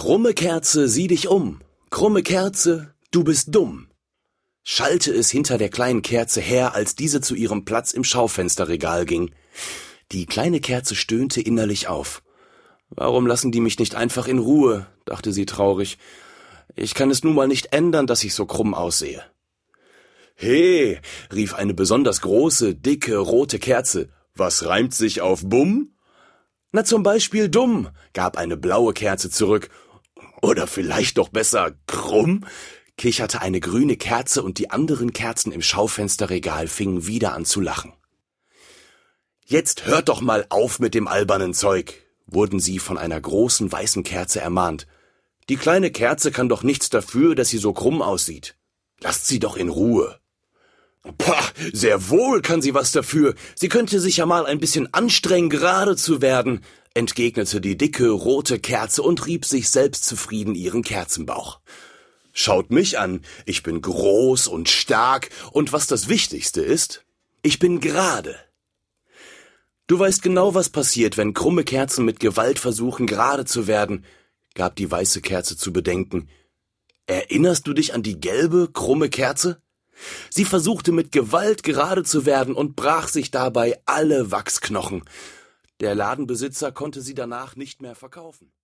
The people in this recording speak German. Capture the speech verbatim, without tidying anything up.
Krumme Kerze, sieh dich um. Krumme Kerze, du bist dumm. Schallte es hinter der kleinen Kerze her, als diese zu ihrem Platz im Schaufensterregal ging. Die kleine Kerze stöhnte innerlich auf. »Warum lassen die mich nicht einfach in Ruhe?«, dachte sie traurig. »Ich kann es nun mal nicht ändern, dass ich so krumm aussehe.« »He«, rief eine besonders große, dicke, rote Kerze. »Was reimt sich auf Bumm?« »Na, zum Beispiel dumm«, gab eine blaue Kerze zurück. »Oder vielleicht doch besser krumm?«, kicherte eine grüne Kerze, und die anderen Kerzen im Schaufensterregal fingen wieder an zu lachen. »Jetzt hört doch mal auf mit dem albernen Zeug«, wurden sie von einer großen weißen Kerze ermahnt. »Die kleine Kerze kann doch nichts dafür, dass sie so krumm aussieht. Lasst sie doch in Ruhe.« »Pah, sehr wohl kann sie was dafür. Sie könnte sich ja mal ein bisschen anstrengen, gerade zu werden«, entgegnete die dicke, rote Kerze und rieb sich selbstzufrieden ihren Kerzenbauch. »Schaut mich an, ich bin groß und stark, und was das Wichtigste ist, ich bin gerade.« »Du weißt genau, was passiert, wenn krumme Kerzen mit Gewalt versuchen, gerade zu werden«, gab die weiße Kerze zu bedenken. »Erinnerst du dich an die gelbe, krumme Kerze? Sie versuchte mit Gewalt gerade zu werden und brach sich dabei alle Wachsknochen. Der Ladenbesitzer konnte sie danach nicht mehr verkaufen.«